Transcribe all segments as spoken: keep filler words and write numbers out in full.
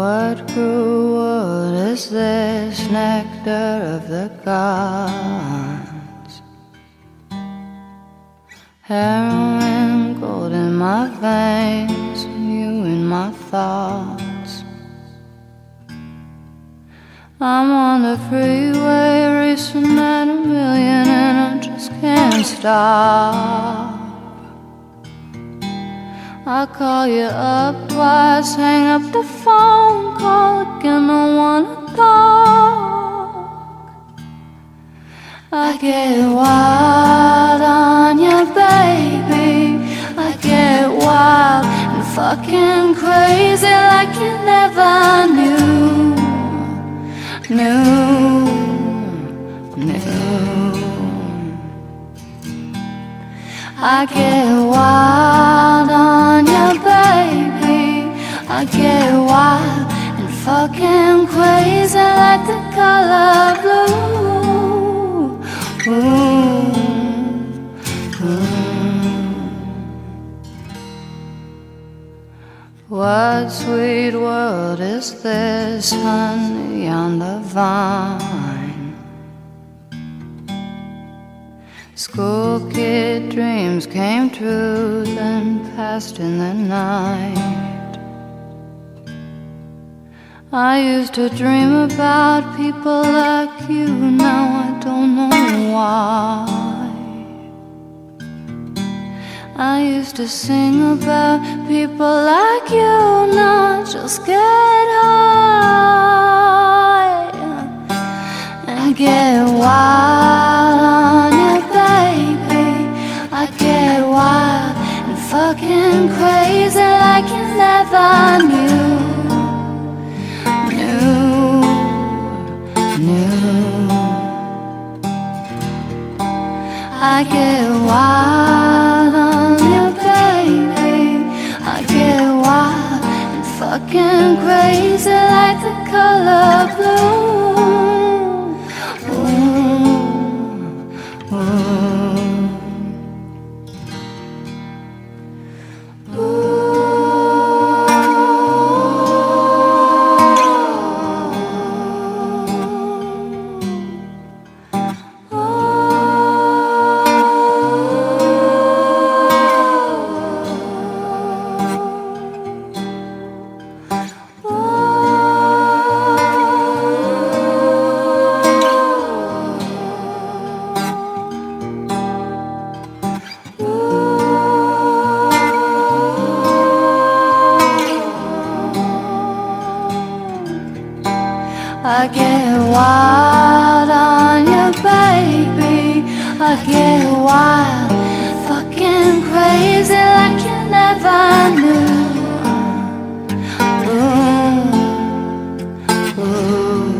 What grew, what is this nectar of the gods? Heroin, gold in my veins, you in my thoughts. I'm on the freeway racing at a million and I just can't stop. I call you up twice, hang up the phone, call again, I wanna talk. I get wild on you, baby. I get wild and fucking crazy like you never knew. Knew, knew. I get wild on you, baby. I get wild and fucking crazy like the color blue. Ooh, ooh. What sweet world is this, honey, on the vine? School kid dreams came true, then passed in the night. I used to dream about people like you, now I don't know why. I used to sing about people like you, now I just get high and get wild on you, baby. I get wild and fucking crazy like you never knew. Knew, knew. I get wild on you, baby. I get wild and fucking crazy like the color blue. Ooh, ooh. I get wild on you, baby. I get wild, fucking crazy like you never knew. Ooh, ooh.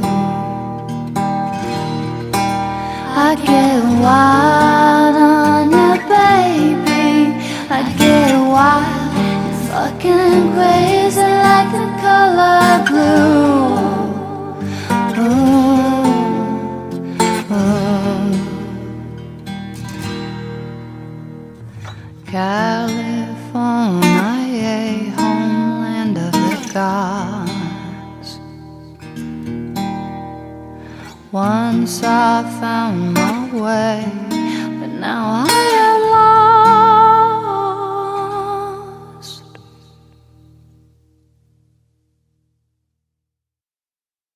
I get wild on you, baby. I get wild, fucking crazy like the color blue. California, homeland of the gods. Once I found my way